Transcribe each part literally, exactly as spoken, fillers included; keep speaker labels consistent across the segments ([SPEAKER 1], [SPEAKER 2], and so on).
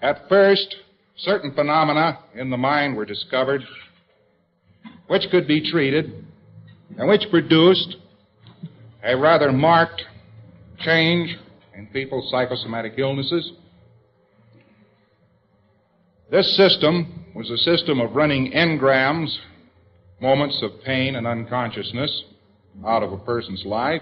[SPEAKER 1] At first, certain phenomena in the mind were discovered which could be treated and which produced a rather marked change in people's psychosomatic illnesses. This system was a system of running engrams, moments of pain and unconsciousness, out of a person's life,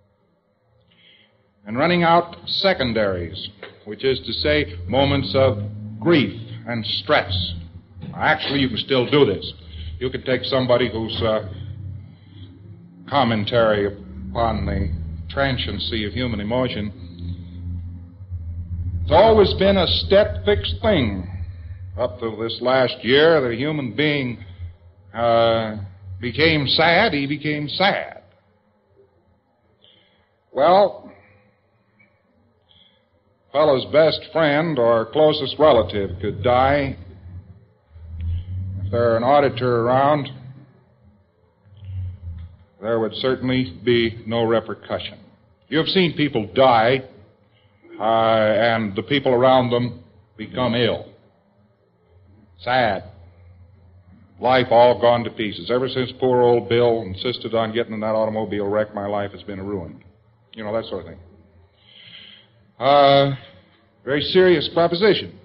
[SPEAKER 1] and running out secondaries, which is to say, moments of grief and stress. Actually, you can still do this. You can take somebody whose uh, commentary upon the transiency of human emotion. It's always been a step-fixed thing. Up to this last year, the human being uh, became sad, he became sad. Well, fellow's best friend or closest relative could die. If there were an auditor around, there would certainly be no repercussion. You have seen people die, uh, and the people around them become ill. Sad. Life all gone to pieces. Ever since poor old Bill insisted on getting in that automobile wreck, my life has been ruined. You know, that sort of thing. Uh, very serious proposition.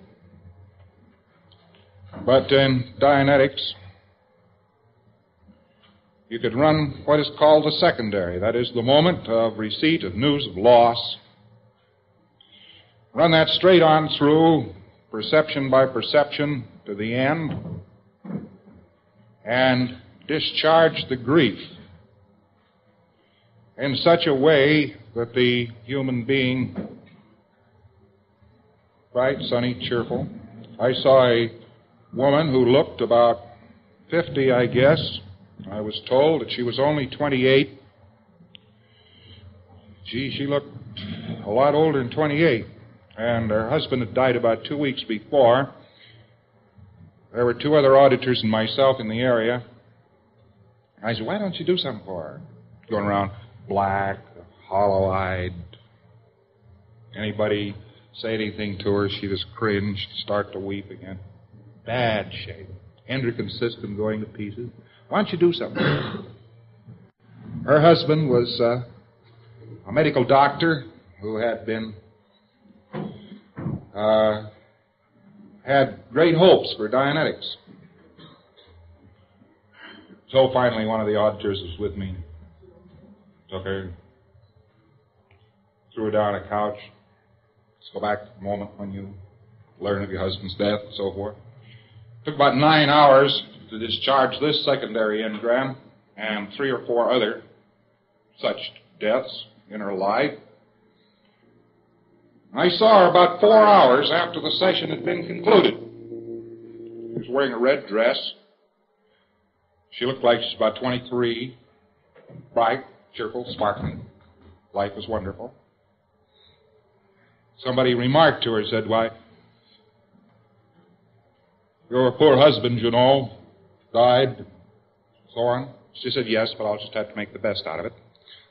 [SPEAKER 1] But in Dianetics, you could run what is called a secondary. That is the moment of receipt of news of loss. Run that straight on through, perception by perception, to the end, and discharge the grief in such a way that the human being, bright, sunny, cheerful. I saw a woman who looked about fifty, I guess. I was told that she was only twenty-eight. Gee, she looked a lot older than twenty-eight. And her husband had died about two weeks before. There were two other auditors and myself in the area. I said, why don't you do something for her? Going around black, hollow-eyed. Anybody say anything to her, she just cringed, start to weep again. Bad shape. Endocrine system going to pieces. Why don't you do something? Her husband was uh, a medical doctor who had been uh, had great hopes for Dianetics. So finally, one of the auditors was with me. Took her, threw her down on a couch. Let's go back to the moment when you learn of your husband's death and so forth. It took about nine hours to discharge this secondary engram and three or four other such deaths in her life. I saw her about four hours after the session had been concluded. She was wearing a red dress. She looked like she's about twenty-three, bright, cheerful, sparkling. Life was wonderful. Somebody remarked to her, said, why, your poor husband, you know, died, so on. She said, yes, but I'll just have to make the best out of it.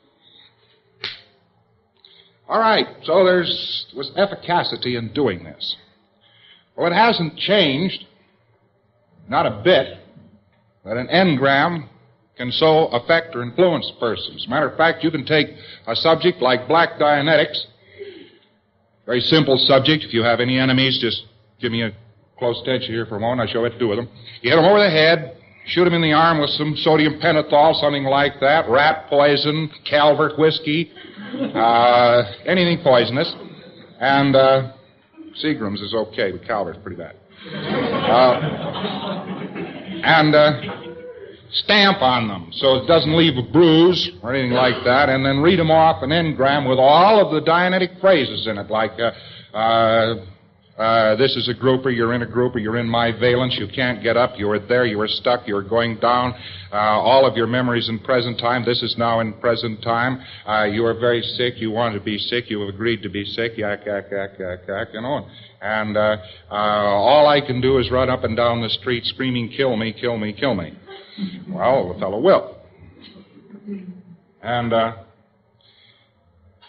[SPEAKER 1] All right, so there's was efficacy in doing this. Well, it hasn't changed, not a bit, that an engram can so affect or influence persons. As a matter of fact, you can take a subject like Black Dianetics, very simple subject. If you have any enemies, just give me a close attention here for a moment. I'll show you what to do with them. You hit them over the head, shoot them in the arm with some sodium pentothal, something like that, rat poison, Calvert whiskey, uh, anything poisonous. And uh, Seagram's is okay, but Calvert's pretty bad. Uh, and uh, stamp on them so it doesn't leave a bruise or anything like that, and then read them off an engram with all of the Dianetic phrases in it, like uh, uh, uh, this is a grouper, you're in a grouper, you're in my valence, you can't get up, you were there, you were stuck, you were going down, uh, all of your memories in present time, this is now in present time, uh, you are very sick, you want to be sick, you have agreed to be sick, yak, yak, yak, yak, yak, you know. And uh, uh, all I can do is run up and down the street screaming, kill me, kill me, kill me. Well, the fellow will. And uh,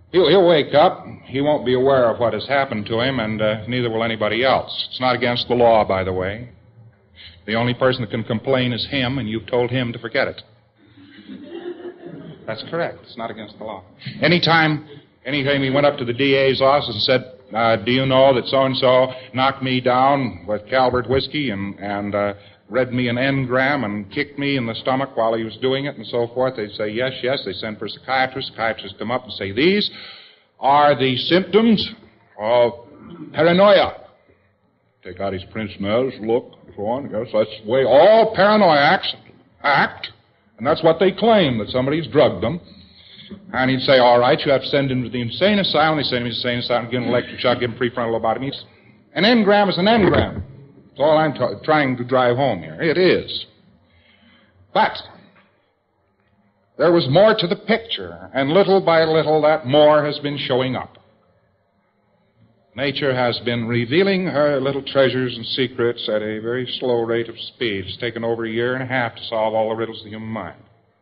[SPEAKER 1] He'll, he'll wake up. He won't be aware of what has happened to him, and uh, neither will anybody else. It's not against the law, by the way. The only person that can complain is him, and you've told him to forget it. That's correct. It's not against the law. Anytime, anytime he went up to the D A's office and said, uh, do you know that so-and-so knocked me down with Calvert whiskey and, and uh, read me an engram and kicked me in the stomach while he was doing it and so forth, they'd say, yes, yes. They send for a psychiatrist. Psychiatrists come up and say, these are the symptoms of paranoia. Take out his pince nez, look, so on. Yes, that's the way all paranoiacs act. And that's what they claim, that somebody's drugged them. And he'd say, all right, you have to send him to the insane asylum. They send him to the insane asylum, give him an electric shock, give him prefrontal lobotomy. An engram is an engram. That's all I'm t- trying to drive home here. It is. But there was more to the picture, and little by little that more has been showing up. Nature has been revealing her little treasures and secrets at a very slow rate of speed. It's taken over a year and a half to solve all the riddles of the human mind.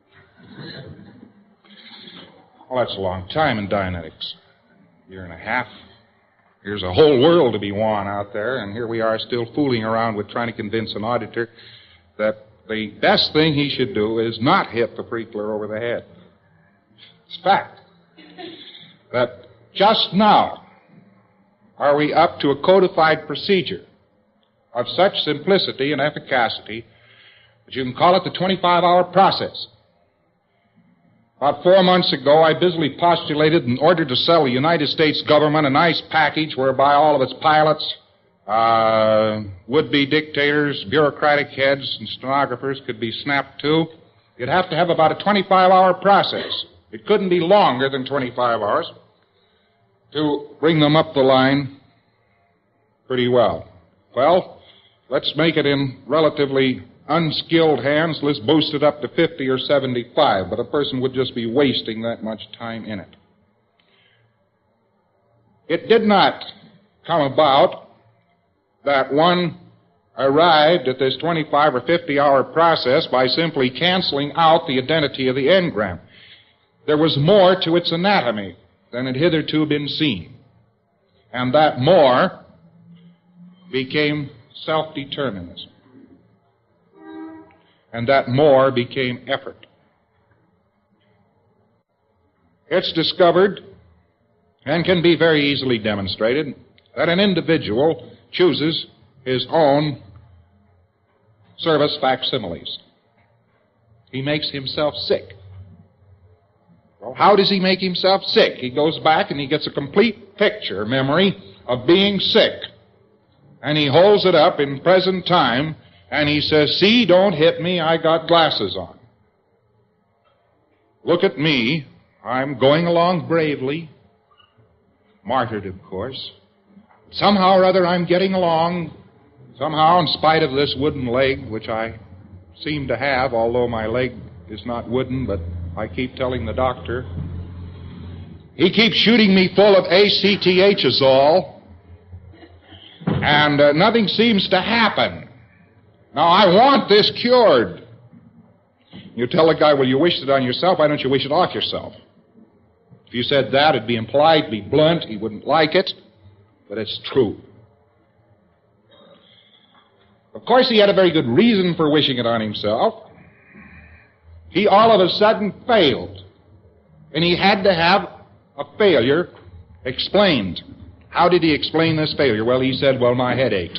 [SPEAKER 1] Well, that's a long time in Dianetics. A year and a half. Here's a whole world to be won out there, and here we are still fooling around with trying to convince an auditor that the best thing he should do is not hit the freakler over the head. It's fact that just now are we up to a codified procedure of such simplicity and efficacy that you can call it the twenty-five hour process. About four months ago, I busily postulated in order to sell the United States government a nice package whereby all of its pilots, uh, would-be dictators, bureaucratic heads, and stenographers could be snapped to. You'd have to have about a twenty-five hour process. It couldn't be longer than twenty-five hours to bring them up the line pretty well. Well, let's make it in relatively unskilled hands. Let's boost it up to fifty or seventy-five, but a person would just be wasting that much time in it. It did not come about that one arrived at this twenty-five or fifty hour process by simply canceling out the identity of the engram. There was more to its anatomy than had hitherto been seen. And that more became self-determinism. And that more became effort. It's discovered, and can be very easily demonstrated, that an individual chooses his own service facsimiles. He makes himself sick. Well, how does he make himself sick? He goes back and he gets a complete picture memory of being sick. And he holds it up in present time and he says, see, don't hit me, I got glasses on. Look at me, I'm going along bravely. Martyred, of course. Somehow or other I'm getting along. Somehow, in spite of this wooden leg, which I seem to have, although my leg is not wooden, but I keep telling the doctor. He keeps shooting me full of A C T H-azole, and uh, nothing seems to happen. Now, I want this cured. You tell the guy, well, you wished it on yourself, why don't you wish it off yourself? If you said that, it'd be implied, be blunt, he wouldn't like it, but it's true. Of course, he had a very good reason for wishing it on himself. He all of a sudden failed, and he had to have a failure explained. How did he explain this failure? Well, he said, well, my head ached.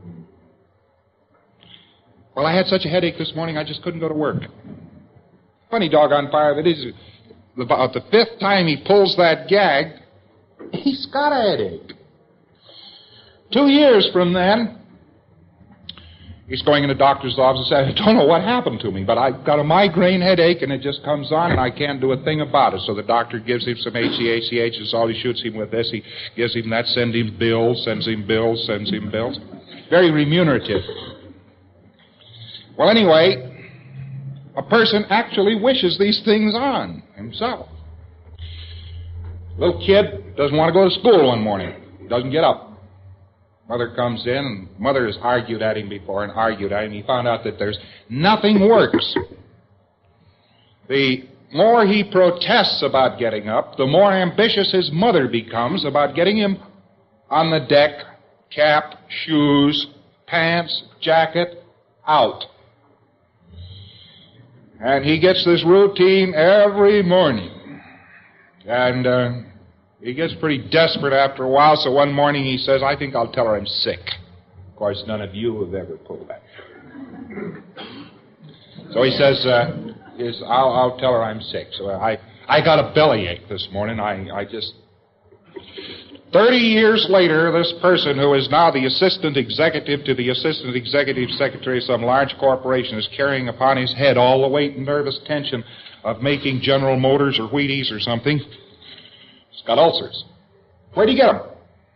[SPEAKER 1] Well, I had such a headache this morning, I just couldn't go to work. Funny doggone fire that is, about the fifth time he pulls that gag, he's got a headache. Two years from then, he's going in the doctor's office and says, I don't know what happened to me, but I've got a migraine headache and it just comes on and I can't do a thing about it. So the doctor gives him some H C A C H, that's all he shoots him with this. He gives him that, sends him bills, sends him bills, sends him bills. Very remunerative. Well, anyway, a person actually wishes these things on himself. Little kid doesn't want to go to school one morning. Doesn't get up. Mother comes in, and Mother has argued at him before and argued at him. He found out that there's nothing works. The more he protests about getting up, the more ambitious his mother becomes about getting him on the deck, cap, shoes, pants, jacket, out. And he gets this routine every morning. And uh, he gets pretty desperate after a while, so one morning he says, I think I'll tell her I'm sick. Of course, none of you have ever pulled that. So he says, uh, is, I'll, I'll tell her I'm sick. So I, I got a bellyache this morning. I, I just... Thirty years later, this person who is now the assistant executive to the assistant executive secretary of some large corporation is carrying upon his head all the weight and nervous tension of making General Motors or Wheaties or something. He's got ulcers. Where'd he get them?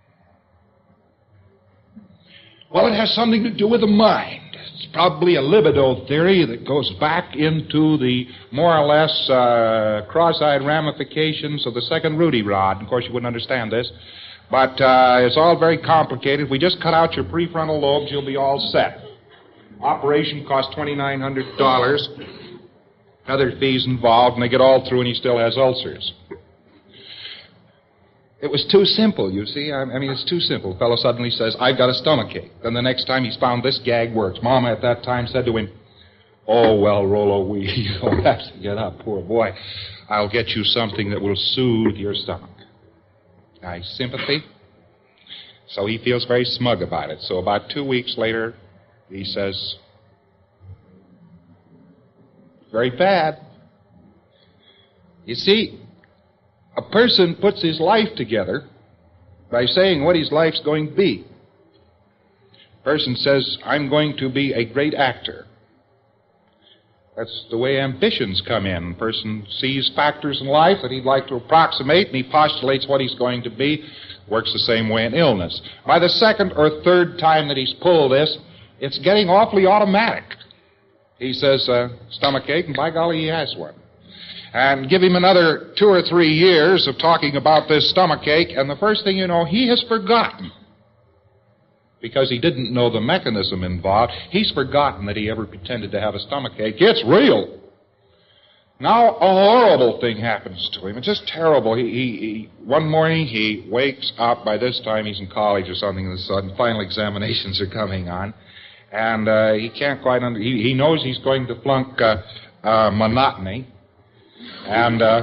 [SPEAKER 1] Well, it has something to do with the mind. It's probably a libido theory that goes back into the more or less uh, cross-eyed ramifications of the second Rudy Rod. Of course, you wouldn't understand this. But uh, it's all very complicated. If we just cut out your prefrontal lobes, you'll be all set. Operation cost twenty-nine hundred dollars. Other fees involved, and they get all through, and he still has ulcers. It was too simple, you see. I, I mean, it's too simple. The fellow suddenly says, I've got a stomachache. Then the next time he's found this gag works. Mama at that time said to him, oh, well, Rollo, we you don't have to get up, poor boy. I'll get you something that will soothe your stomach. Nice sympathy. So he feels very smug about it. So about two weeks later, he says, very bad. You see, a person puts his life together by saying what his life's going to be. A person says, I'm going to be a great actor. That's the way ambitions come in. A person sees factors in life that he'd like to approximate, and he postulates what he's going to be. Works the same way in illness. By the second or third time that he's pulled this, it's getting awfully automatic. He says, uh, stomachache, and by golly, he has one. And give him another two or three years of talking about this stomachache, and the first thing you know, he has forgotten. Because he didn't know the mechanism involved, he's forgotten that he ever pretended to have a stomachache. It's real. Now a horrible thing happens to him. It's just terrible. He, he, he one morning he wakes up. By this time he's in college or something, and the sudden final examinations are coming on, and uh, he can't quite under. He, he knows he's going to flunk uh, uh, monotony, and uh,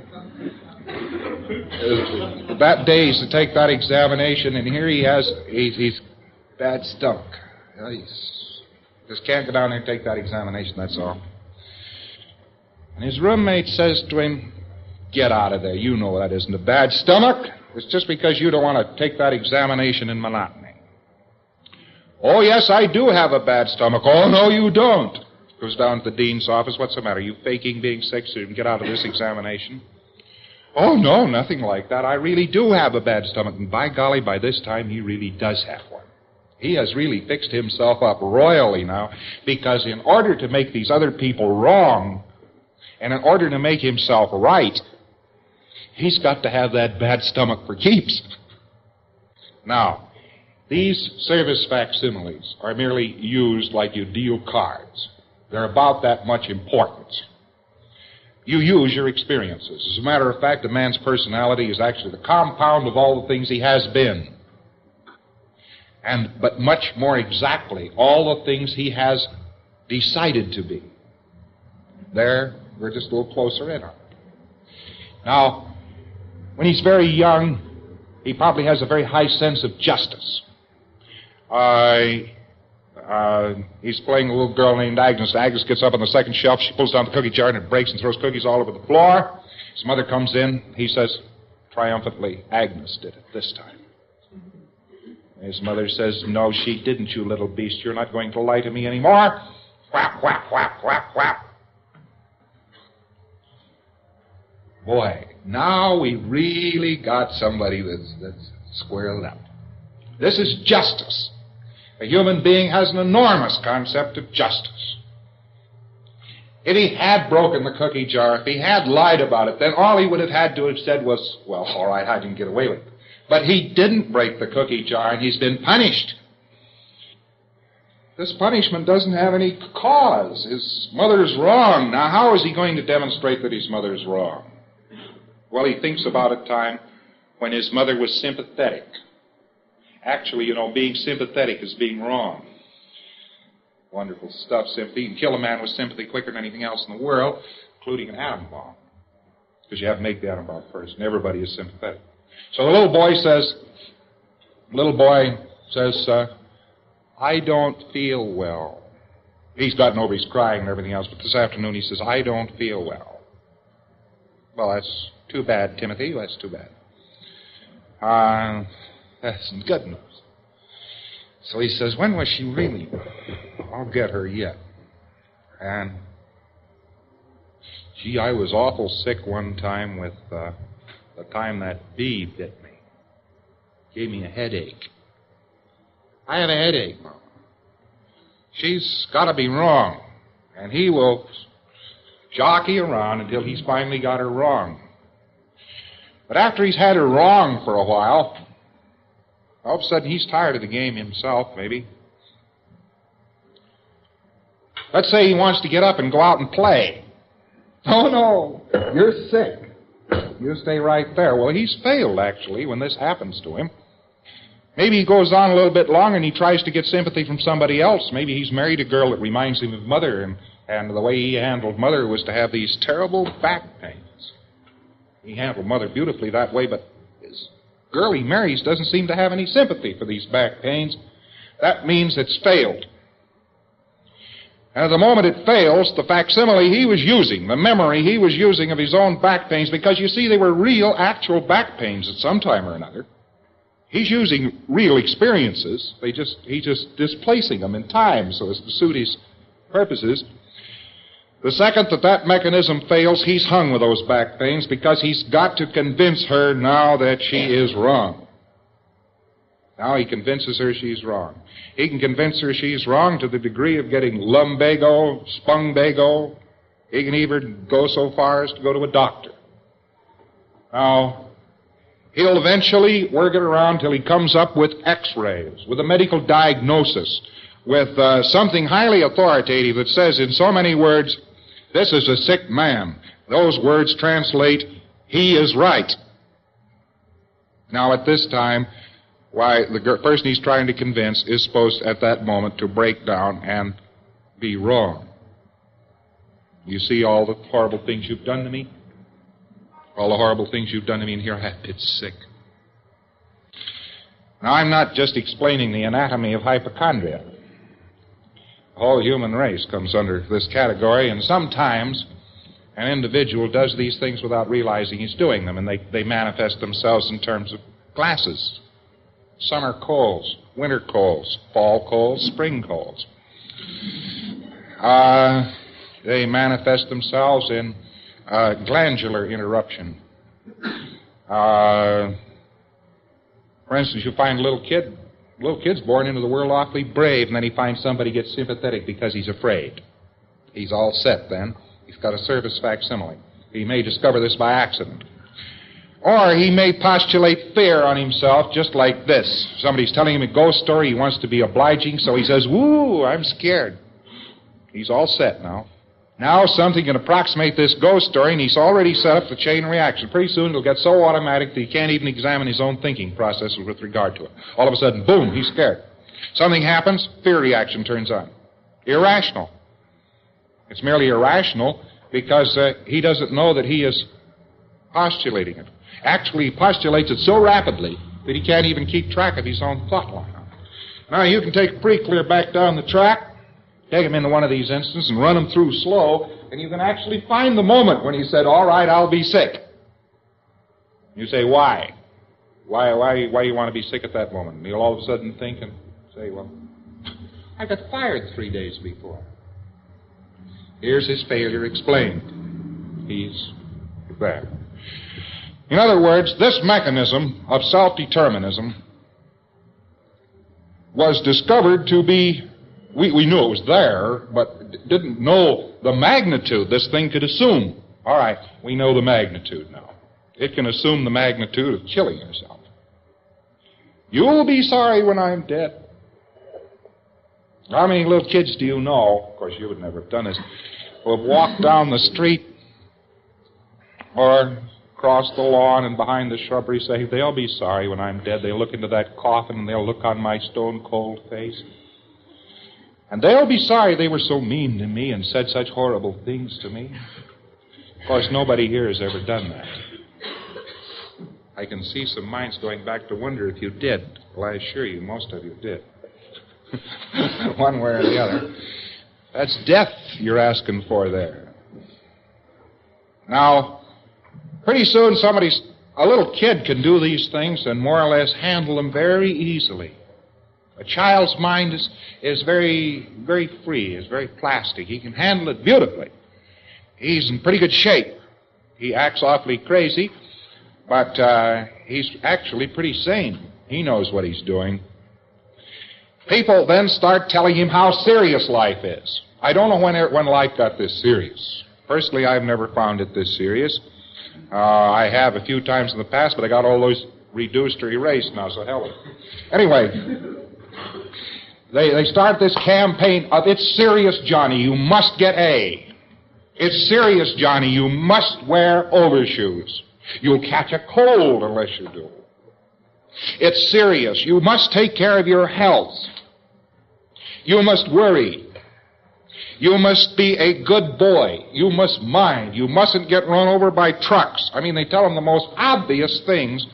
[SPEAKER 1] that day is to take that examination, and here he has. He's, he's bad stomach. Well, he's, just can't go down there and take that examination, that's all. And his roommate says to him, get out of there. You know that isn't a bad stomach. It's just because you don't want to take that examination in monotony. Oh, yes, I do have a bad stomach. Oh, no, you don't. Goes down to the dean's office. What's the matter? Are you faking being sick so you can get out of this examination? Oh, no, nothing like that. I really do have a bad stomach. And by golly, by this time, he really does have one. He has really fixed himself up royally now, because in order to make these other people wrong, and in order to make himself right, he's got to have that bad stomach for keeps. Now, these service facsimiles are merely used like you deal cards. They're about that much importance. You use your experiences. As a matter of fact, a man's personality is actually the compound of all the things he has been. And, but much more exactly, all the things he has decided to be. There, we're just a little closer in on it. Now, when he's very young, he probably has a very high sense of justice. Uh, uh, he's playing a little girl named Agnes. Agnes gets up on the second shelf. She pulls down the cookie jar and it breaks and throws cookies all over the floor. His mother comes in. He says triumphantly, Agnes did it this time. His mother says, no, she didn't, you little beast. You're not going to lie to me anymore. Whap, whap, whap, whap, whap. Boy, now we really got somebody that's, that's squared up. This is justice. A human being has an enormous concept of justice. If he had broken the cookie jar, if he had lied about it, then all he would have had to have said was, well, all right, I didn't get away with it. But he didn't break the cookie jar, and he's been punished. this punishment doesn't have any cause. His mother's wrong. Now, how is he going to demonstrate that his mother's wrong? Well, he thinks about a time when his mother was sympathetic. Actually, you know, being sympathetic is being wrong. Wonderful stuff, sympathy. You can kill a man with sympathy quicker than anything else in the world, including an atom bomb. Because you have to make the atom bomb first, and everybody is sympathetic. So the little boy says, little boy says, uh, I don't feel well. He's gotten over his crying and everything else, but this afternoon he says, I don't feel well. Well, that's too bad, Timothy. That's too bad. Uh, that's good news. So he says, when was she really? I'll get her yet. And, gee, I was awful sick one time with uh, the time that bee bit me. Gave me a headache. I have a headache, Mom. She's got to be wrong. And he will jockey around until he's finally got her wrong. But after he's had her wrong for a while, all of a sudden he's tired of the game himself, maybe. Let's say he wants to get up and go out and play. Oh, no, you're sick. You stay right there. Well, he's failed, actually, when this happens to him. Maybe he goes on a little bit longer and he tries to get sympathy from somebody else. Maybe he's married a girl that reminds him of Mother, and, and the way he handled Mother was to have these terrible back pains. He handled Mother beautifully that way, but his girl he marries doesn't seem to have any sympathy for these back pains. That means it's failed. And at the moment it fails, the facsimile he was using, the memory he was using of his own back pains, because you see they were real, actual back pains at some time or another. He's using real experiences. They just he's just displacing them in time so as to suit his purposes. The second that that mechanism fails, he's hung with those back pains because he's got to convince her now that she is wrong. Now he convinces her she's wrong. He can convince her she's wrong to the degree of getting lumbago, spungago. He can even go so far as to go to a doctor. Now, he'll eventually work it around till he comes up with x-rays, with a medical diagnosis, with uh, something highly authoritative that says in so many words, this is a sick man. Those words translate, he is right. Now, at this time, why, the person he's trying to convince is supposed at that moment to break down and be wrong. You see all the horrible things you've done to me? All the horrible things you've done to me, and here I am, it's sick. Now, I'm not just explaining the anatomy of hypochondria. The whole human race comes under this category, and sometimes an individual does these things without realizing he's doing them, and they, they manifest themselves in terms of classes. Summer colds, winter colds, fall colds, spring colds. Uh, they manifest themselves in uh, glandular interruption. Uh, for instance, you find a little kid, little kid's born into the world awfully brave, and then he finds somebody gets sympathetic because he's afraid. He's all set then. He's got a surface facsimile. He may discover this by accident. Or he may postulate fear on himself just like this. Somebody's telling him a ghost story. He wants to be obliging, so he says, woo, I'm scared. He's all set now. Now something can approximate this ghost story, and he's already set up the chain reaction. Pretty soon it'll get so automatic that he can't even examine his own thinking processes with regard to it. All of a sudden, boom, he's scared. Something happens, fear reaction turns on. Irrational. It's merely irrational because uh, he doesn't know that he is postulating it. Actually, he postulates it so rapidly that he can't even keep track of his own thought line. Now, you can take a pretty clear back down the track, take him into one of these instances and run him through slow, and you can actually find the moment when he said, all right, I'll be sick. You say, why? Why, why, why do you want to be sick at that moment? And he'll all of a sudden think and say, well, I got fired three days before. Here's his failure explained. He's there. In other words, this mechanism of self-determinism was discovered to be, we, we knew it was there, but didn't know the magnitude this thing could assume. All right, we know the magnitude now. It can assume the magnitude of killing yourself. You'll be sorry when I'm dead. How many little kids do you know, of course you would never have done this, who have walked down the street or across the lawn and behind the shrubbery say, they'll be sorry when I'm dead. They'll look into that coffin and they'll look on my stone-cold face. And they'll be sorry they were so mean to me and said such horrible things to me. Of course, nobody here has ever done that. I can see some minds going back to wonder if you did. Well, I assure you, most of you did. One way or the other. That's death you're asking for there. Now, pretty soon somebody's, a little kid can do these things and more or less handle them very easily. A child's mind is, is very, very free, is very plastic. He can handle it beautifully. He's in pretty good shape. He acts awfully crazy, but uh, he's actually pretty sane. He knows what he's doing. People then start telling him how serious life is. I don't know when, when life got this serious. Personally, I've never found it this serious. Uh, I have a few times in the past, but I got all those reduced or erased now, so hell with it. Anyway, they, they start this campaign of, it's serious, Johnny, you must get A. It's serious, Johnny, you must wear overshoes. You'll catch a cold unless you do. It's serious, you must take care of your health. You must worry. You must be a good boy. You must mind. You mustn't get run over by trucks. I mean, they tell them the most obvious things.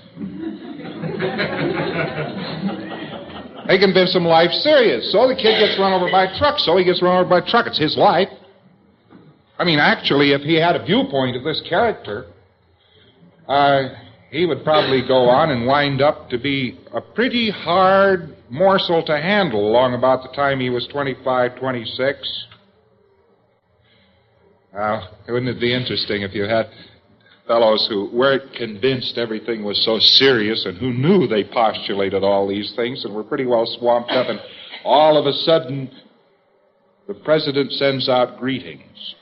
[SPEAKER 1] They convince him life's serious. So the kid gets run over by a truck. So he gets run over by a truck. It's his life. I mean, actually, if he had a viewpoint of this character, uh, he would probably go on and wind up to be a pretty hard morsel to handle along about the time he was twenty-five, twenty-six. Uh, wouldn't it be interesting if you had fellows who weren't convinced everything was so serious and who knew they postulated all these things and were pretty well swamped up, and all of a sudden the president sends out greetings.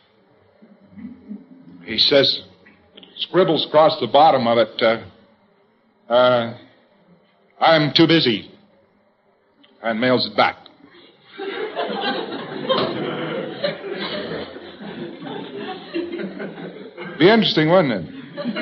[SPEAKER 1] He says, scribbles across the bottom of it, uh, uh, I'm too busy, and mails it back. Be interesting, wouldn't it?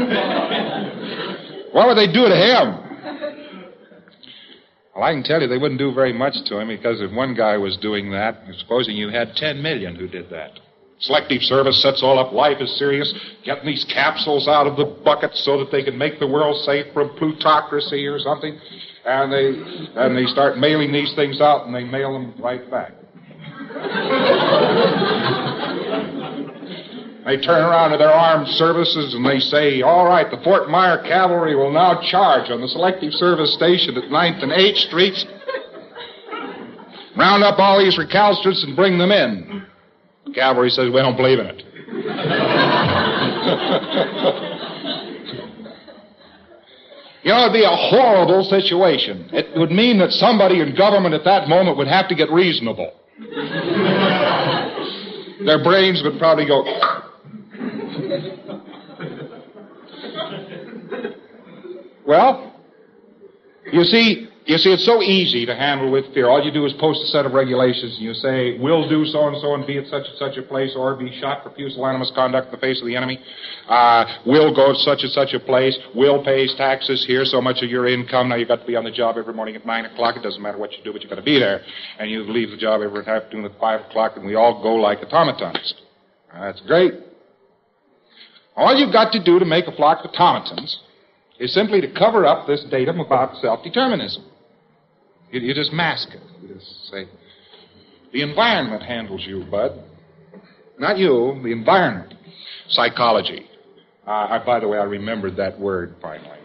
[SPEAKER 1] What would they do to him? Well, I can tell you they wouldn't do very much to him, because if one guy was doing that, supposing you had ten million who did that. Selective Service sets all up. Life is serious. Getting these capsules out of the bucket so that they can make the world safe from plutocracy or something. And they and they start mailing these things out, and they mail them right back. They turn around to their armed services and they say, all right, the Fort Myer Cavalry will now charge on the Selective Service station at ninth and eighth Streets. Round up all these recalcitrants and bring them in. The cavalry says, we don't believe in it. You know, it'd be a horrible situation. It would mean that somebody in government at that moment would have to get reasonable. Their brains would probably go... Well, you see, you see, it's so easy to handle with fear. All you do is post a set of regulations, and you say, will do so-and-so and be at such and such a place, or be shot for pusillanimous conduct in the face of the enemy. Uh, will go to such and such a place. Will pays taxes here, so much of your income. Now, you've got to be on the job every morning at nine o'clock. It doesn't matter what you do, but you've got to be there. And you leave the job every afternoon at five o'clock, and we all go like automatons. That's great. All you've got to do to make a flock of automatons is simply to cover up this datum about self-determinism. You, you just mask it. You just say, the environment handles you, bud. Not you, the environment. Psychology. Uh, I, by the way, I remembered that word finally.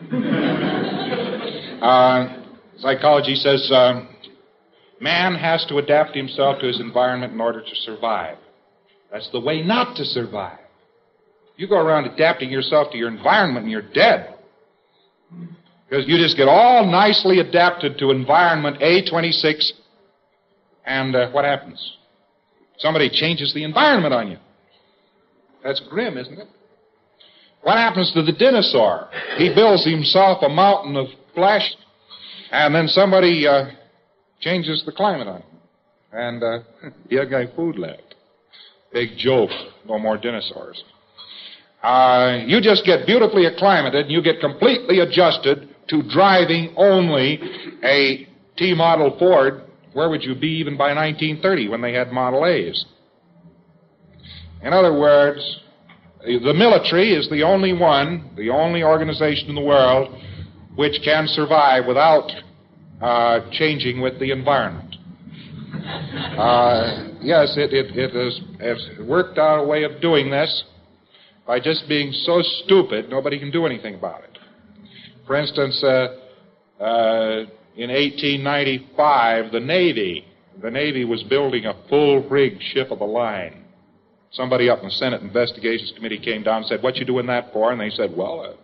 [SPEAKER 1] uh, psychology says uh, man has to adapt himself to his environment in order to survive. That's the way not to survive. You go around adapting yourself to your environment and you're dead. Because you just get all nicely adapted to environment A twenty-six, and uh, what happens? Somebody changes the environment on you. That's grim, isn't it? What happens to the dinosaur? He builds himself a mountain of flesh, and then somebody uh, changes the climate on him. And uh, you haven't got any food left. Big joke. No more dinosaurs. Uh, you just get beautifully acclimated and you get completely adjusted to driving only a T-model Ford. Where would you be even by nineteen thirty when they had Model A's? In other words, the military is the only one, the only organization in the world which can survive without uh, changing with the environment. Uh, yes, it, it, it has, has worked out a way of doing this by just being so stupid nobody can do anything about it. For instance, uh, uh, in eighteen ninety-five, the Navy, the Navy was building a full-rigged ship of the line. Somebody up in the Senate Investigations Committee came down and said, "What you doing that for?" And they said, "Well, uh,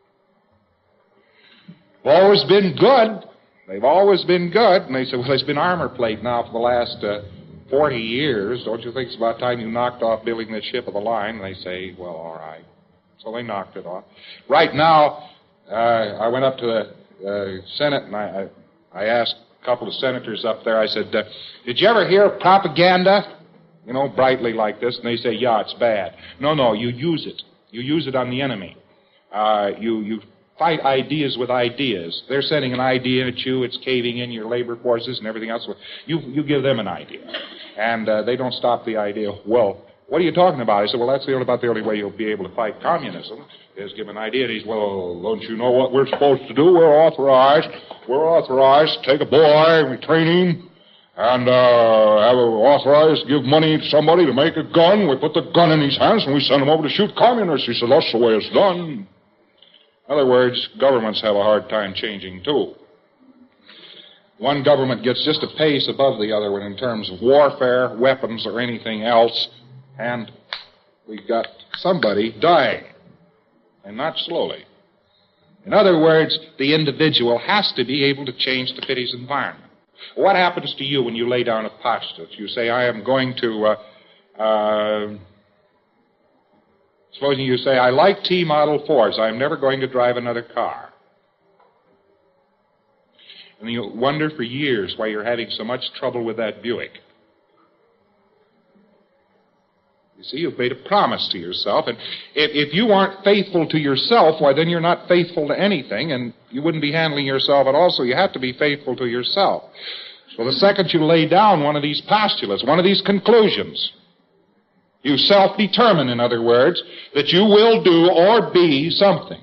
[SPEAKER 1] they've always been good. They've always been good." And they said, "Well, there's been armor plate now for the last uh, forty years. Don't you think it's about time you knocked off building this ship of the line?" And they say, "Well, all right." So they knocked it off. Right now, uh, I went up to the uh, Senate and I, I, I asked a couple of senators up there, I said, uh, "Did you ever hear propaganda? You know, brightly like this?" And they say, "Yeah, it's bad." "No, no, you use it. You use it on the enemy. Uh, you, you fight ideas with ideas. They're sending an idea at you. It's caving in your labor forces and everything else. You, you give them an idea. And uh, they don't stop the idea. "Well, what are you talking about?" I said, "Well, that's the only, about the only way you'll be able to fight communism is give an idea." And he's, "Well, don't you know what we're supposed to do? We're authorized. We're authorized to take a boy, we train him, and uh, have a, authorized to give money to somebody to make a gun. We put the gun in his hands and we send him over to shoot communists." He said, "That's the way it's done." In other words, governments have a hard time changing, too. One government gets just a pace above the other one in terms of warfare, weapons, or anything else, and we've got somebody dying, and not slowly. In other words, the individual has to be able to change to fit his environment. What happens to you when you lay down a postulate? You say, "I am going to, uh, uh, supposing you say, I like T-model Fords. I'm never going to drive another car." And you wonder for years why you're having so much trouble with that Buick. You see, you've made a promise to yourself, and if, if you aren't faithful to yourself, why, then you're not faithful to anything, and you wouldn't be handling yourself at all, so you have to be faithful to yourself. So the second you lay down one of these postulates, one of these conclusions, you self-determine, in other words, that you will do or be something.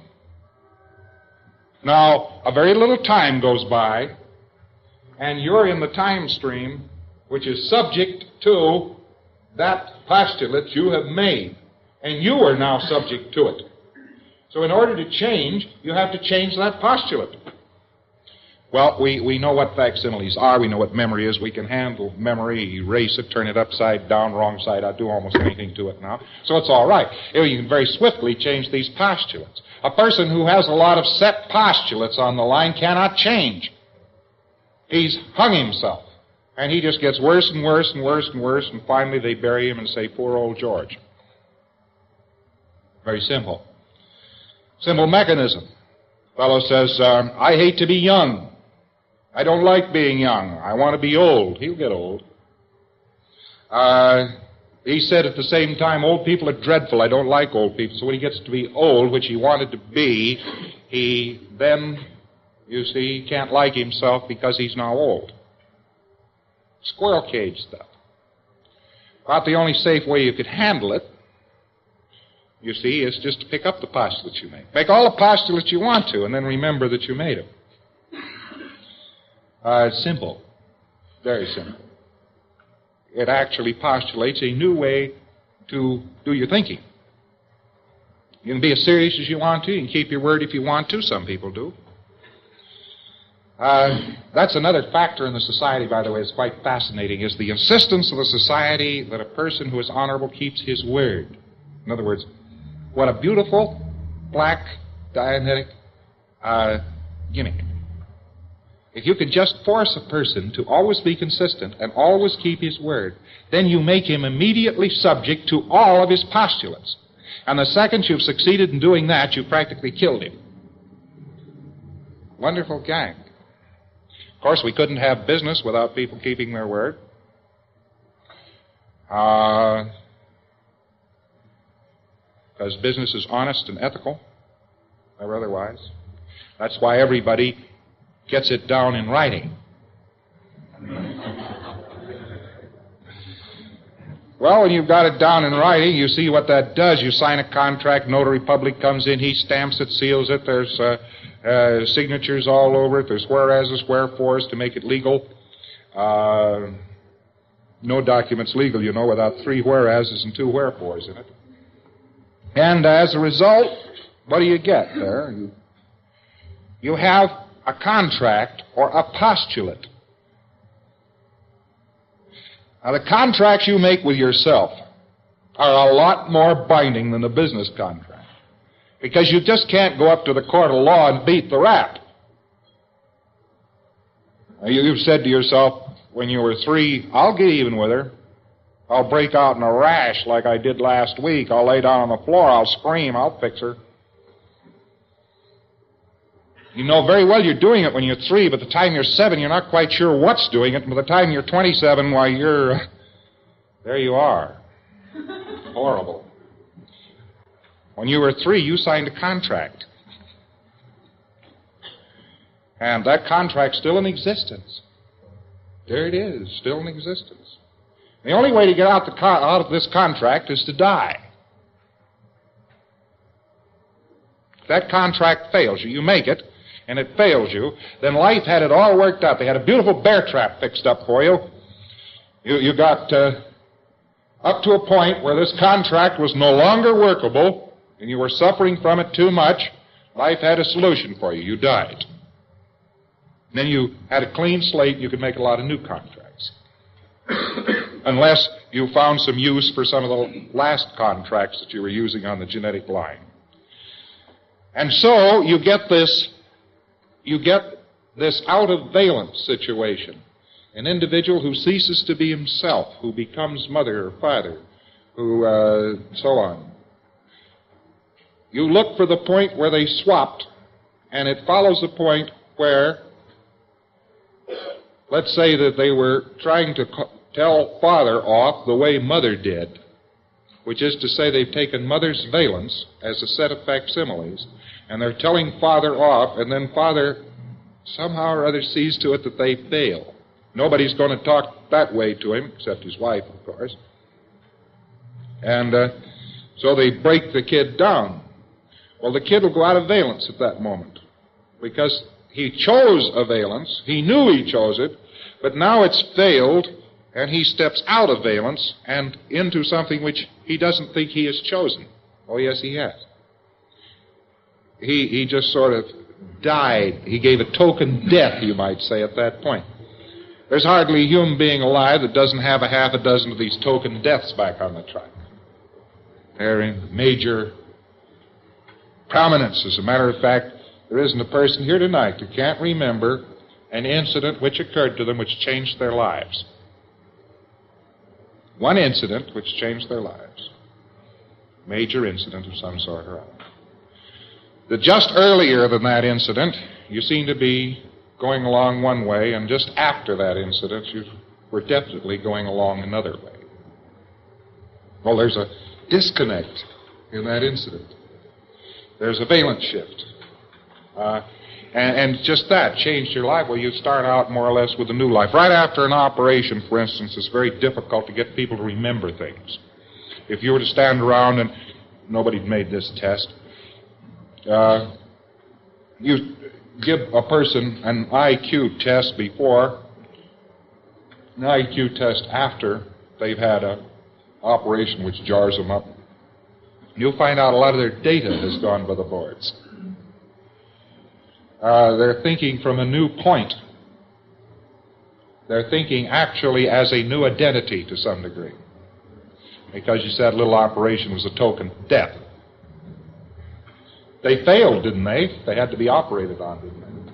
[SPEAKER 1] Now, a very little time goes by, and you're in the time stream which is subject to that postulate you have made, and you are now subject to it. So in order to change, you have to change that postulate. Well, we, we know what facsimiles are. We know what memory is. We can handle memory, erase it, turn it upside down, wrong side out, do almost anything to it now. So it's all right. You can very swiftly change these postulates. A person who has a lot of set postulates on the line cannot change. He's hung himself. And he just gets worse and worse and worse and worse, and finally they bury him and say, "Poor old George." Very simple. Simple mechanism. Fellow says, um, "I hate to be young. I don't like being young. I want to be old." He'll get old. Uh, he said at the same time, "Old people are dreadful. I don't like old people." So when he gets to be old, which he wanted to be, he then, you see, he can't like himself because he's now old. Squirrel cage stuff. About the only safe way you could handle it, you see, is just to pick up the postulates you make. Make all the postulates you want to, and then remember that you made them. Uh, it's simple. Very simple. It actually postulates a new way to do your thinking. You can be as serious as you want to. You can keep your word if you want to. Some people do. Uh, that's another factor in the society, by the way, that's quite fascinating, is the insistence of the society that a person who is honorable keeps his word. In other words, what a beautiful, black, Dianetic uh, gimmick. If you can just force a person to always be consistent and always keep his word, then you make him immediately subject to all of his postulates. And the second you've succeeded in doing that, you've practically killed him. Wonderful gang. Of course, we couldn't have business without people keeping their word. Uh, because business is honest and ethical, or otherwise. That's why everybody gets it down in writing. Well, when you've got it down in writing, you see what that does. You sign a contract, notary public comes in, he stamps it, seals it, there's uh, uh, signatures all over it, there's whereases, wherefores to make it legal. Uh, no document's legal, you know, without three whereases and two wherefores in it. And as a result, what do you get there? You, you have a contract or a postulate. Now, the contracts you make with yourself are a lot more binding than a business contract, because you just can't go up to the court of law and beat the rap. Now, you've said to yourself when you were three, I'll get even with her. I'll break out in a rash like I did last week. I'll lay down on the floor. I'll scream. I'll fix her. You know very well you're doing it when you're three, but the time you're seven, you're not quite sure what's doing it. And by the time you're twenty-seven, why, you're... Uh, there you are. Horrible. When you were three, you signed a contract. And that contract's still in existence. There it is, still in existence. The only way to get out, the co- out of this contract is to die. If that contract fails you, you make it, and it fails you, then life had it all worked out. They had a beautiful bear trap fixed up for you. You, you got uh, up to a point where this contract was no longer workable, and you were suffering from it too much. Life had a solution for you. You died. And then you had a clean slate, you could make a lot of new contracts. Unless you found some use for some of the last contracts that you were using on the genetic line. And so you get this, you get this out of valence situation. An individual who ceases to be himself, who becomes mother or father, who, uh, so on. You look for the point where they swapped, and it follows the point where, let's say that they were trying to co- tell father off the way mother did, which is to say they've taken mother's valence as a set of facsimiles, and they're telling father off, and then father somehow or other sees to it that they fail. Nobody's going to talk that way to him, except his wife, of course. And uh, so they break the kid down. Well, the kid will go out of valence at that moment, because he chose a valence, he knew he chose it, but now it's failed, and he steps out of valence and into something which he doesn't think he has chosen. Oh, yes, he has. He, he just sort of died. He gave a token death, you might say, at that point. There's hardly a human being alive that doesn't have a half a dozen of these token deaths back on the track. They're in major prominence. As a matter of fact, there isn't a person here tonight who can't remember an incident which occurred to them which changed their lives. One incident which changed their lives. Major incident of some sort or other. That just earlier than that incident, you seem to be going along one way, and just after that incident, you were definitely going along another way. Well, there's a disconnect in that incident. There's a valence shift. Uh, and, and just that changed your life. Well, you start out more or less with a new life. Right after an operation, for instance, it's very difficult to get people to remember things. If you were to stand around and nobody'd made this test, uh, you give a person an I Q test before, an I Q test after they've had an operation which jars them up. You'll find out a lot of their data has gone by the boards. Uh, they're thinking from a new point. They're thinking actually as a new identity to some degree. Because you said little operation was a token death. They failed, didn't they? They had to be operated on, didn't they?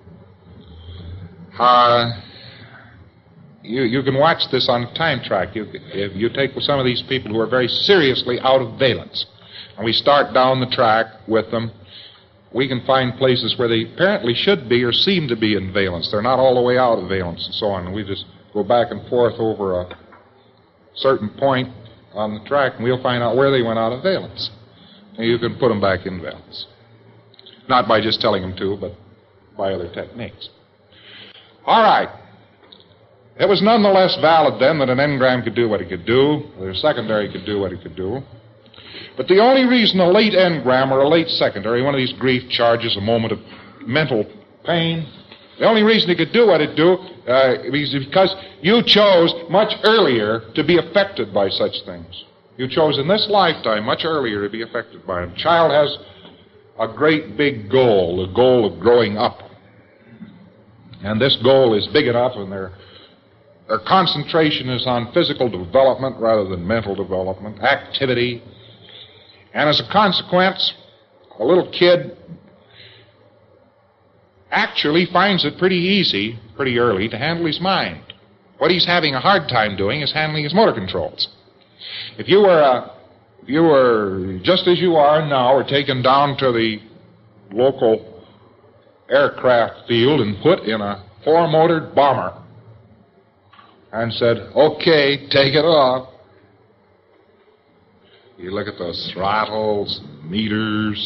[SPEAKER 1] Uh, you, you can watch this on time track. You, if you take some of these people who are very seriously out of valence, and we start down the track with them, we can find places where they apparently should be or seem to be in valence. They're not all the way out of valence and so on. And we just go back and forth over a certain point on the track, and we'll find out where they went out of valence. And you can put them back in valence. Not by just telling them to, but by other techniques. All right. It was nonetheless valid then that an engram could do what it could do, or a secondary could do what it could do. But the only reason a late engram or a late secondary, one of these grief charges, a moment of mental pain, the only reason it could do what it do uh, is because you chose much earlier to be affected by such things. You chose in this lifetime much earlier to be affected by them. A child has a great big goal, the goal of growing up. And this goal is big enough, and their, their concentration is on physical development rather than mental development, activity. And as a consequence, a little kid actually finds it pretty easy, pretty early, to handle his mind. What he's having a hard time doing is handling his motor controls. If you were, uh, if you were just as you are now, were taken down to the local aircraft field and put in a four-motored bomber and said, "Okay, take it off." You look at those throttles, meters.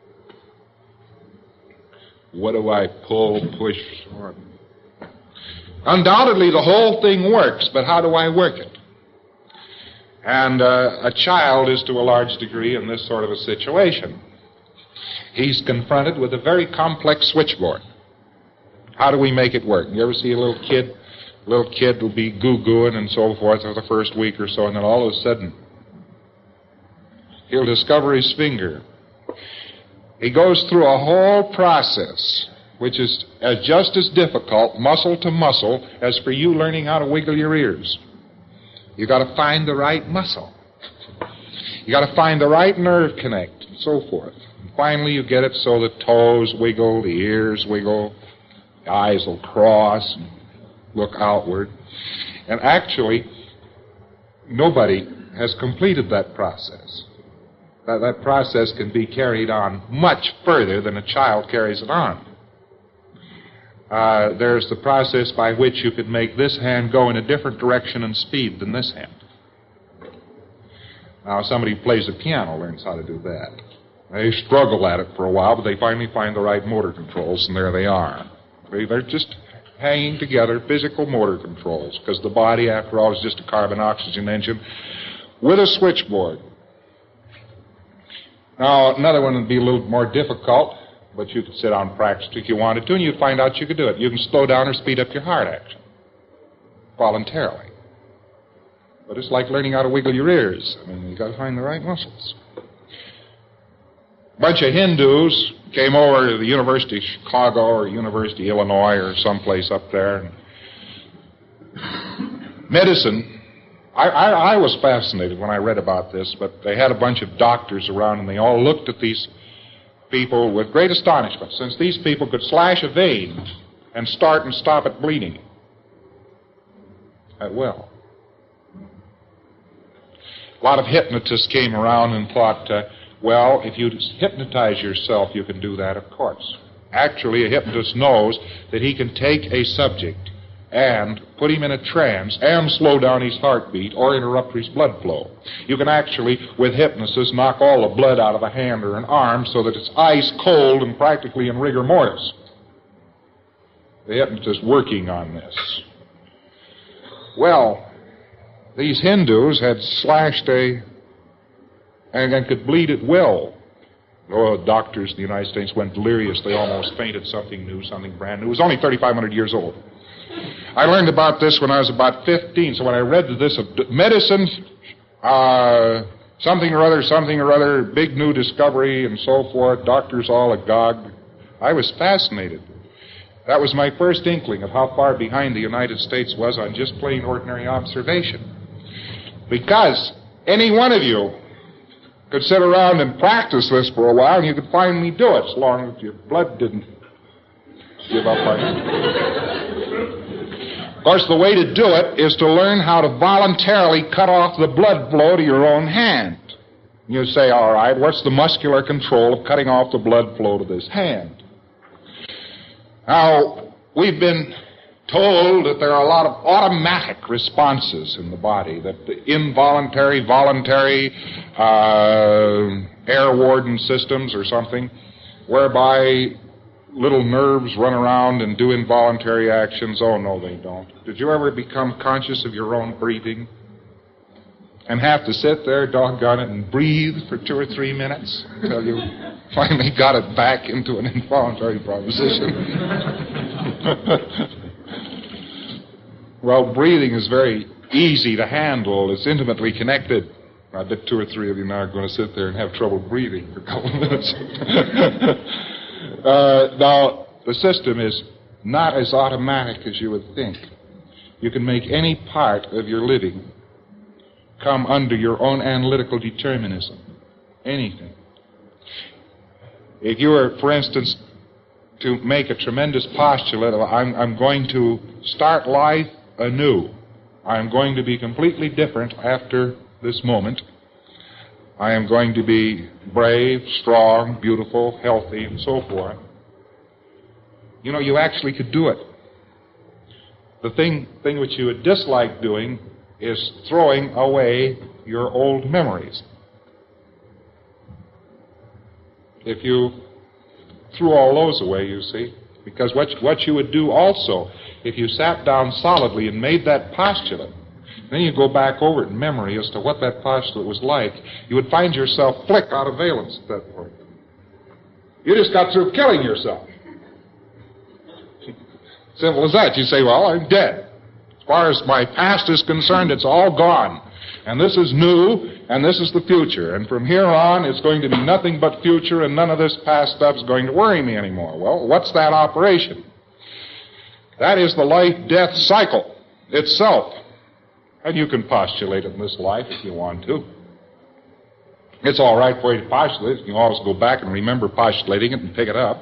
[SPEAKER 1] What do I pull, push, or... Undoubtedly, the whole thing works, but how do I work it? And uh, a child is to a large degree in this sort of a situation. He's confronted with a very complex switchboard. How do we make it work? You ever see a little kid? A little kid will be goo-gooing and so forth for the first week or so, and then all of a sudden, he'll discover his finger. He goes through a whole process, which is as just as difficult, muscle to muscle, as for you learning how to wiggle your ears. You got to find the right muscle. You got to find the right nerve connect, and so forth. And finally, you get it so the toes wiggle, the ears wiggle, the eyes will cross, and look outward. And actually, nobody has completed that process. That, that process can be carried on much further than a child carries it on. Uh, there's the process by which you could make this hand go in a different direction and speed than this hand. Now, somebody who plays the piano learns how to do that. They struggle at it for a while, but they finally find the right motor controls, and there they are. They, they're just hanging together, physical motor controls, because the body, after all, is just a carbon-oxygen engine with a switchboard. Now, another one would be a little more difficult, but you could sit down and practice if you wanted to, and you'd find out you could do it. You can slow down or speed up your heart action voluntarily. But it's like learning how to wiggle your ears. I mean, you got to find the right muscles. A bunch of Hindus came over to the University of Chicago or University of Illinois or someplace up there. Medicine. I, I, I was fascinated when I read about this, but they had a bunch of doctors around, and they all looked at these people with great astonishment, since these people could slash a vein and start and stop it bleeding at will. A lot of hypnotists came around and thought, uh, well, if you hypnotize yourself, you can do that, of course. Actually, a hypnotist knows that he can take a subject and put him in a trance and slow down his heartbeat or interrupt his blood flow. You can actually, with hypnosis, knock all the blood out of a hand or an arm so that it's ice cold and practically in rigor mortis. The hypnotist working on this. Well, these Hindus had slashed a, and, and could bleed at will. Oh, doctors in the United States went delirious. They almost fainted. Something new, something brand new. It was only thirty-five hundred years old. I learned about this when I was about fifteen, so when I read this of medicine, uh, something or other, something or other, big new discovery and so forth, doctors all agog, I was fascinated. That was my first inkling of how far behind the United States was on just plain ordinary observation. Because any one of you could sit around and practice this for a while, and you could find me do it, as long as your blood didn't give up on you. Of course, the way to do it is to learn how to voluntarily cut off the blood flow to your own hand. You say, all right, what's the muscular control of cutting off the blood flow to this hand? Now, we've been told that there are a lot of automatic responses in the body, that the involuntary, voluntary uh, air warden systems or something, whereby little nerves run around and do involuntary actions. Oh, no, they don't. Did you ever become conscious of your own breathing and have to sit there, doggone it, and breathe for two or three minutes until you finally got it back into an involuntary proposition? Well, breathing is very easy to handle. It's intimately connected. I bet two or three of you now are going to sit there and have trouble breathing for a couple of minutes. uh, now, the system is not as automatic as you would think. You can make any part of your living come under your own analytical determinism. Anything. If you were, for instance, to make a tremendous postulate of, I'm, I'm going to start life anew. I'm going to be completely different after this moment. I am going to be brave, strong, beautiful, healthy, and so forth. You know, you actually could do it. The thing, thing which you would dislike doing is throwing away your old memories. If you threw all those away, you see, because what, what you would do also, if you sat down solidly and made that postulate, then you go back over it in memory as to what that postulate was like, you would find yourself flick out of valence at that point. You just got through killing yourself. Simple as that. You say, well, I'm dead. As far as my past is concerned, it's all gone. And this is new, and this is the future. And from here on, it's going to be nothing but future, and none of this past stuff is going to worry me anymore. Well, what's that operation? That is the life-death cycle itself. And you can postulate it in this life if you want to. It's all right for you to postulate. You can always go back and remember postulating it and pick it up.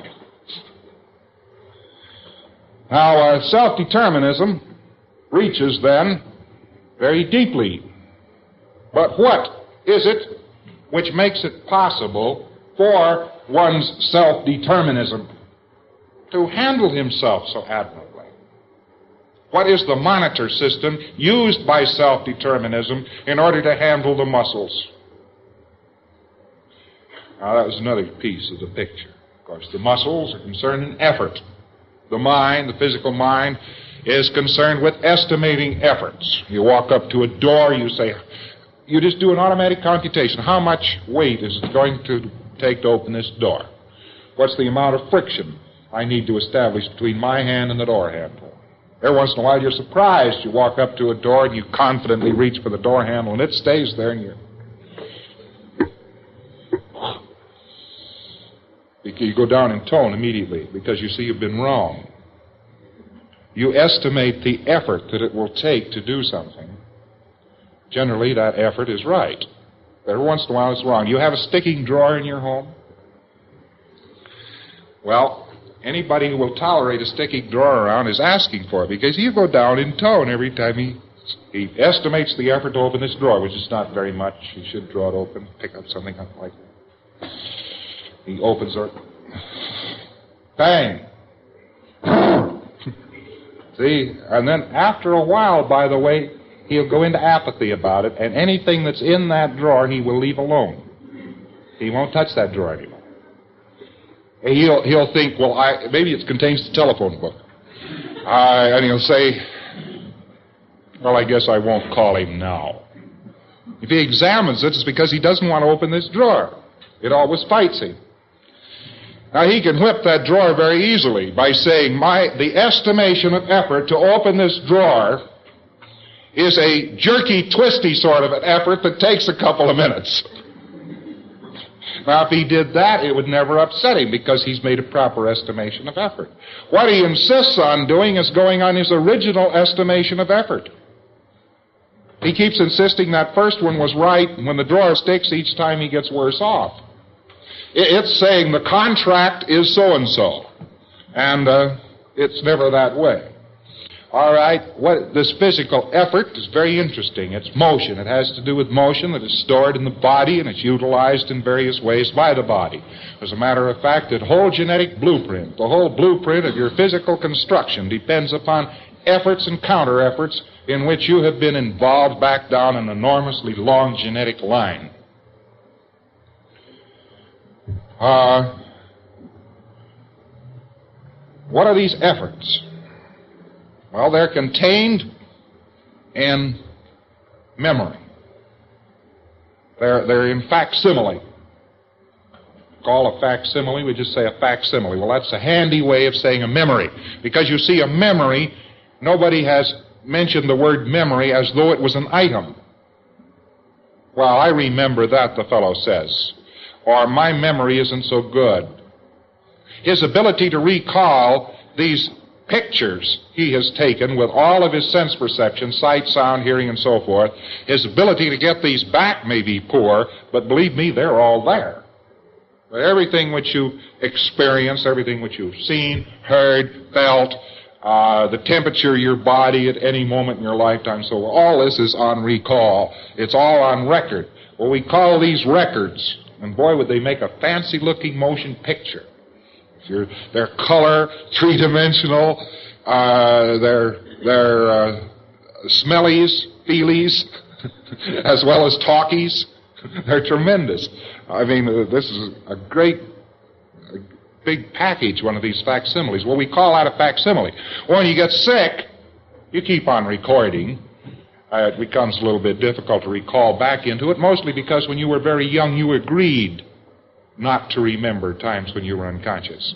[SPEAKER 1] Now, uh, self-determinism reaches then very deeply. But what is it which makes it possible for one's self-determinism to handle himself so admirably? What is the monitor system used by self-determinism in order to handle the muscles? Now, that was another piece of the picture. Of course, the muscles are concerned in effort. The mind, the physical mind, is concerned with estimating efforts. You walk up to a door, you say, you just do an automatic computation. How much weight is it going to take to open this door? What's the amount of friction I need to establish between my hand and the door handle? Every once in a while you're surprised. You walk up to a door and you confidently reach for the door handle and it stays there and you you go down in tone immediately because you see you've been wrong. You estimate the effort that it will take to do something. Generally, that effort is right. Every once in a while, it's wrong. You have a sticking drawer in your home? Well, anybody who will tolerate a sticking drawer around is asking for it because you go down in tone every time he, he estimates the effort to open this drawer, which is not very much. He should draw it open, pick up something up like that. He opens it. Bang! See? And then after a while, by the way, he'll go into apathy about it, and anything that's in that drawer he will leave alone. He won't touch that drawer anymore. He'll, he'll think, well, I, maybe it contains the telephone book. Uh, and he'll say, well, I guess I won't call him now. If he examines it, it's because he doesn't want to open this drawer. It always fights him. Now, he can whip that drawer very easily by saying, my, the estimation of effort to open this drawer is a jerky, twisty sort of an effort that takes a couple of minutes. Now, if he did that, it would never upset him because he's made a proper estimation of effort. What he insists on doing is going on his original estimation of effort. He keeps insisting that first one was right, and when the drawer sticks, each time he gets worse off. It's saying the contract is so-and-so, and uh, it's never that way. All right, what, this physical effort is very interesting. It's motion. It has to do with motion that is stored in the body, and it's utilized in various ways by the body. As a matter of fact, the whole genetic blueprint, the whole blueprint of your physical construction depends upon efforts and counter-efforts in which you have been involved back down an enormously long genetic line. Uh, what are these efforts? Well, they're contained in memory. They're, they're in facsimile. Call a facsimile, we just say a facsimile. Well, that's a handy way of saying a memory. Because you see, a memory, nobody has mentioned the word memory as though it was an item. Well, I remember that, the fellow says. Or my memory isn't so good. His ability to recall these pictures he has taken with all of his sense perception, sight, sound, hearing, and so forth, his ability to get these back may be poor, but believe me, they're all there. But everything which you experience, everything which you've seen, heard, felt, uh, the temperature of your body at any moment in your lifetime, so all this is on recall. It's all on record. Well, we call these records, and boy, would they make a fancy-looking motion picture. You're, they're color, three-dimensional, uh, they're, they're uh, smellies, feelies, as well as talkies. They're tremendous. I mean, uh, this is a great, a big package, one of these facsimiles. Well, we call that a facsimile. When you get sick, you keep on recording. Uh, it becomes a little bit difficult to recall back into it, mostly because when you were very young, you agreed not to remember times when you were unconscious.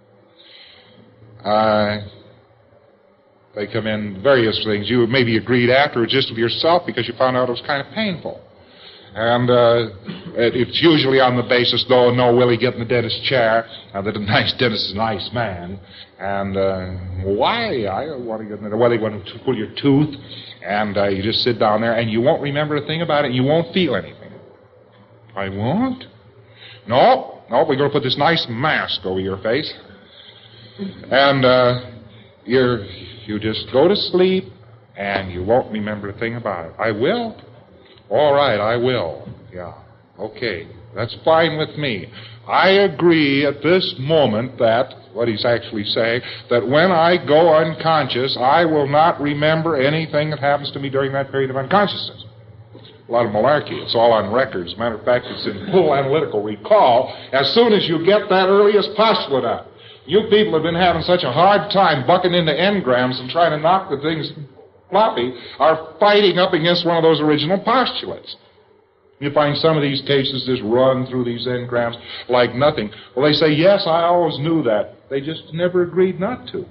[SPEAKER 1] Uh, they come in various things. You maybe agreed afterwards just with yourself because you found out it was kind of painful. And uh, it, it's usually on the basis, though, no, will he get in the dentist's chair? Uh, that a nice dentist is a nice man. And uh, why? I want to get in there. Well, they want to pull your tooth, and uh, you just sit down there, and you won't remember a thing about it. You won't feel anything. I won't? No, no, we're going to put this nice mask over your face. And uh, you're, you just go to sleep, and you won't remember a thing about it. I will? All right, I will. Yeah, okay. That's fine with me. I agree at this moment that, what he's actually saying, that when I go unconscious, I will not remember anything that happens to me during that period of unconsciousness. A lot of malarkey. It's all on records. Matter of fact, it's in full analytical recall as soon as you get that earliest postulate out. You people have been having such a hard time bucking into engrams and trying to knock the things floppy, are fighting up against one of those original postulates. You find some of these cases just run through these engrams like nothing. Well, they say, yes, I always knew that. They just never agreed not to.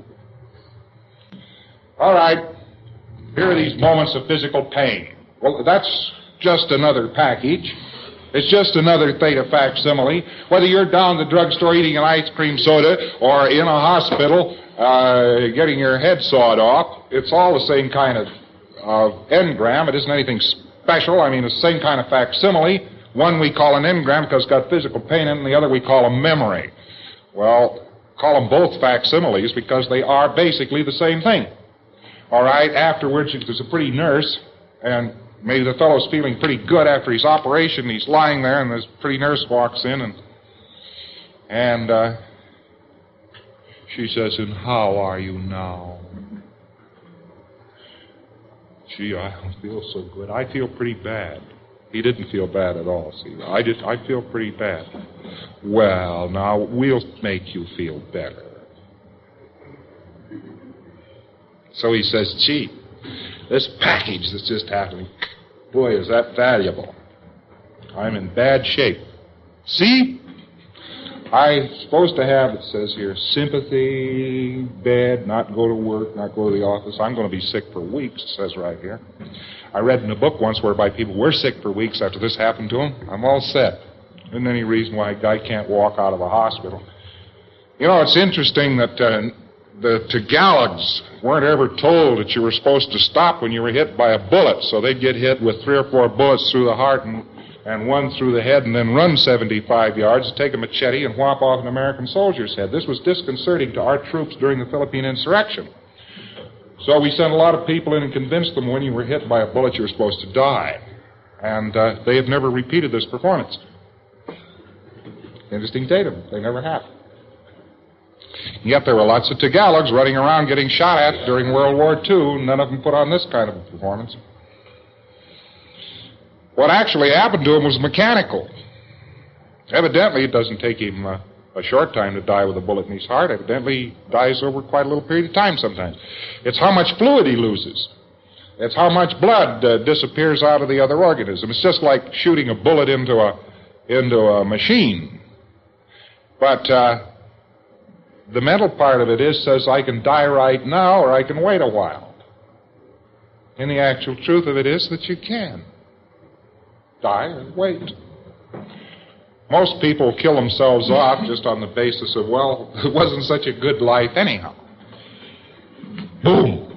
[SPEAKER 1] All right, here are these moments of physical pain. Well, that's just another package. It's just another theta facsimile. Whether you're down the drugstore eating an ice cream soda or in a hospital uh, getting your head sawed off, it's all the same kind of uh, engram. It isn't anything special. I mean, it's the same kind of facsimile. One we call an engram because it's got physical pain in it, and the other we call a memory. Well, call them both facsimiles because they are basically the same thing. All right, afterwards, if there's a pretty nurse, and maybe the fellow's feeling pretty good after his operation, he's lying there, and this pretty nurse walks in, and and uh, she says, and how are you now? Gee, I don't feel so good. I feel pretty bad. He didn't feel bad at all, see. I just, I feel pretty bad. Well, now, we'll make you feel better. So he says, gee, this package that's just happening, boy, is that valuable. I'm in bad shape. See? I'm supposed to have, it says here, sympathy, bed, not go to work, not go to the office. I'm going to be sick for weeks, it says right here. I read in a book once whereby people were sick for weeks after this happened to them. I'm all set. Isn't any reason why a guy can't walk out of a hospital. You know, it's interesting that uh, the Tagalogs weren't ever told that you were supposed to stop when you were hit by a bullet, so they'd get hit with three or four bullets through the heart and, and one through the head and then run seventy-five yards, take a machete and whop off an American soldier's head. This was disconcerting to our troops during the Philippine insurrection. So we sent a lot of people in and convinced them when you were hit by a bullet you were supposed to die. And uh, they have never repeated this performance. Interesting datum. They never have. Yet there were lots of Tagalogs running around getting shot at during World War Two. None of them put on this kind of a performance. What actually happened to him was mechanical. Evidently, it doesn't take him uh, a short time to die with a bullet in his heart. Evidently, he dies over quite a little period of time sometimes. It's how much fluid he loses. It's how much blood uh, disappears out of the other organism. It's just like shooting a bullet into a into a machine. But uh, the mental part of it is says I can die right now or I can wait a while. And the actual truth of it is that you can die and wait. Most people kill themselves off just on the basis of, well, it wasn't such a good life anyhow. Boom.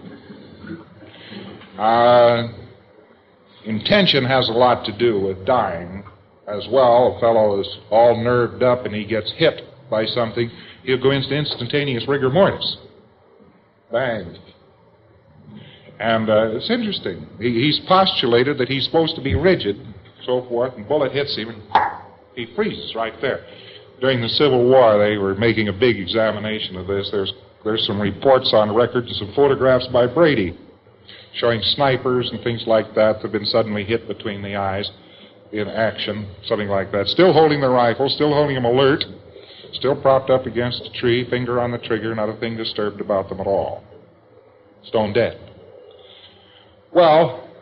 [SPEAKER 1] Uh, intention has a lot to do with dying as well. A fellow is all nerved up and he gets hit by something, he'll go into instantaneous rigor mortis. Bang. And uh, it's interesting. He, he's postulated that he's supposed to be rigid, so forth, and bullet hits him, and he freezes right there. During the Civil War, they were making a big examination of this. There's, there's some reports on record and some photographs by Brady showing snipers and things like that that have been suddenly hit between the eyes in action, something like that. Still holding the rifle, still holding them alert, still propped up against a tree, finger on the trigger, not a thing disturbed about them at all. Stone dead. Well,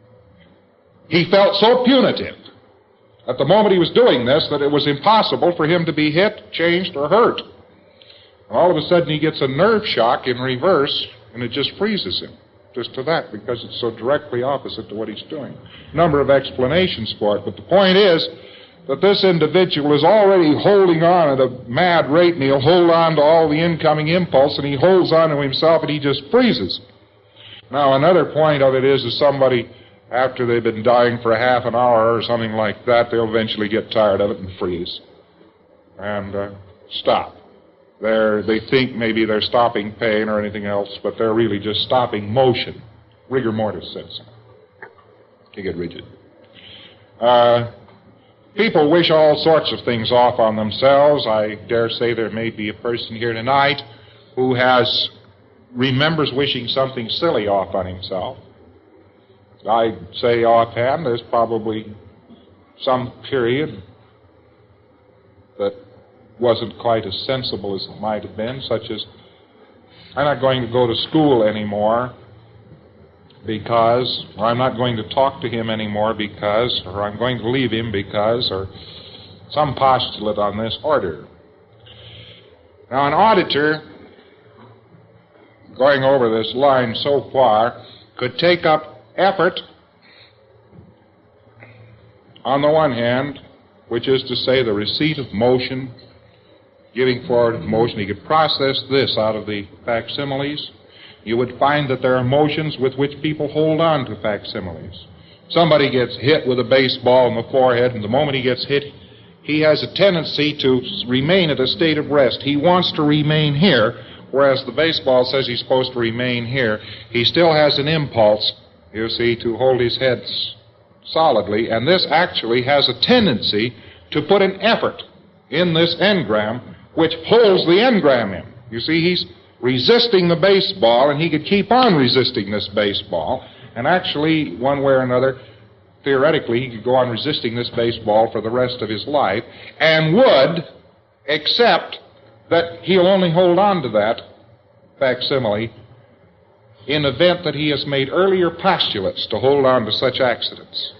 [SPEAKER 1] he felt so punitive at the moment he was doing this that it was impossible for him to be hit, changed, or hurt. And all of a sudden he gets a nerve shock in reverse, and it just freezes him. Just to that, because it's so directly opposite to what he's doing. Number of explanations for it, but the point is that this individual is already holding on at a mad rate, and he'll hold on to all the incoming impulse, and he holds on to himself, and he just freezes. Now, another point of it is that somebody, after they've been dying for a half an hour or something like that, they'll eventually get tired of it and freeze and uh, stop. They're, they think maybe they're stopping pain or anything else, but they're really just stopping motion. Rigor mortis sets in. They get rigid. Uh, people wish all sorts of things off on themselves. I dare say there may be a person here tonight who has remembers wishing something silly off on himself. I'd say offhand there's probably some period that wasn't quite as sensible as it might have been, such as, I'm not going to go to school anymore because, or I'm not going to talk to him anymore because, or I'm going to leave him because, or some postulate on this order. Now, an auditor, going over this line so far, could take up effort on the one hand, which is to say the receipt of motion, giving forward of motion. He could process this out of the facsimiles. You would find that there are motions with which people hold on to facsimiles. Somebody gets hit with a baseball in the forehead, and the moment he gets hit, he has a tendency to remain at a state of rest. He wants to remain here, whereas the baseball says he's supposed to remain here. He still has an impulse, you see, to hold his head solidly, and this actually has a tendency to put an effort in this engram, which holds the engram in. You see, he's resisting the baseball, and he could keep on resisting this baseball, and actually, one way or another, theoretically, he could go on resisting this baseball for the rest of his life, and would accept that he'll only hold on to that facsimile in event that he has made earlier postulates to hold on to such accidents.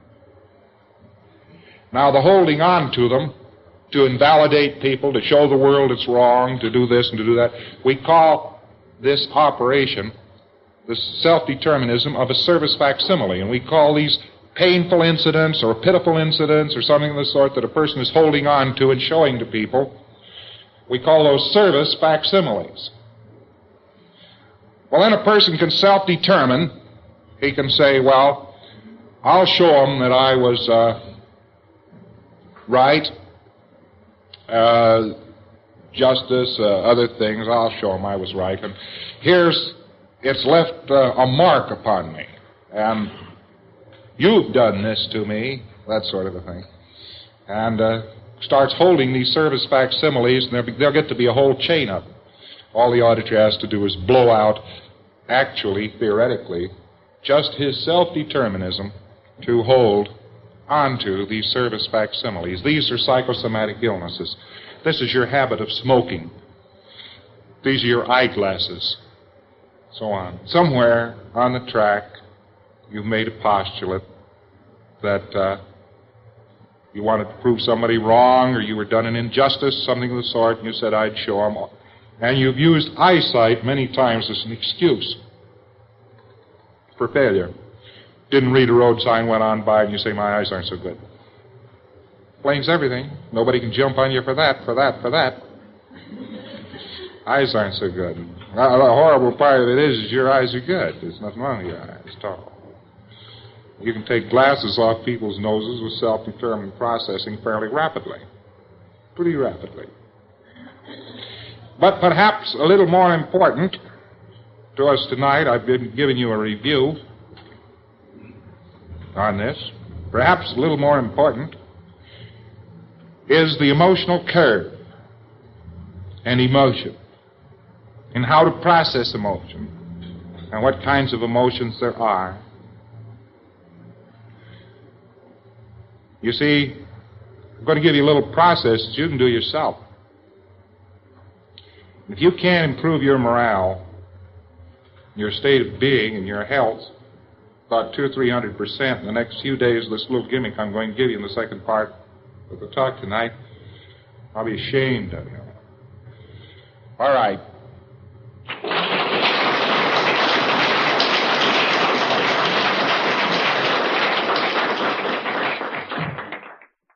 [SPEAKER 1] Now, the holding on to them, to invalidate people, to show the world it's wrong, to do this and to do that, we call this operation the self-determinism of a service facsimile, and we call these painful incidents or pitiful incidents or something of the sort that a person is holding on to and showing to people, we call those service facsimiles. Well, then a person can self-determine. He can say, well, I'll show them that I was uh, right, uh, justice, uh, other things. I'll show them I was right. And here's, it's left uh, a mark upon me. And you've done this to me, that sort of a thing. And uh, starts holding these service facsimiles, and there'll, there'll get to be a whole chain of them. All the auditor has to do is blow out, actually, theoretically, just his self-determinism to hold onto these service facsimiles. These are psychosomatic illnesses. This is your habit of smoking. These are your eyeglasses, so on. Somewhere on the track, you've made a postulate that uh, you wanted to prove somebody wrong, or you were done an injustice, something of the sort, and you said, I'd show them. And you've used eyesight many times as an excuse for failure. Didn't read a road sign, went on by, and you say, my eyes aren't so good. Explains everything. Nobody can jump on you for that, for that, for that. Eyes aren't so good. Now, the horrible part of it is, is your eyes are good. There's nothing wrong with your eyes at all. You can take glasses off people's noses with self-determined processing fairly rapidly. Pretty rapidly. But perhaps a little more important to us tonight, I've been giving you a review on this. Perhaps a little more important is the emotional curve and emotion, and how to process emotion, and what kinds of emotions there are. You see, I'm going to give you a little process that you can do yourself. If you can't improve your morale, your state of being, and your health about two or three hundred percent in the next few days of this little gimmick I'm going to give you in the second part of the talk tonight, I'll be ashamed of you. All right.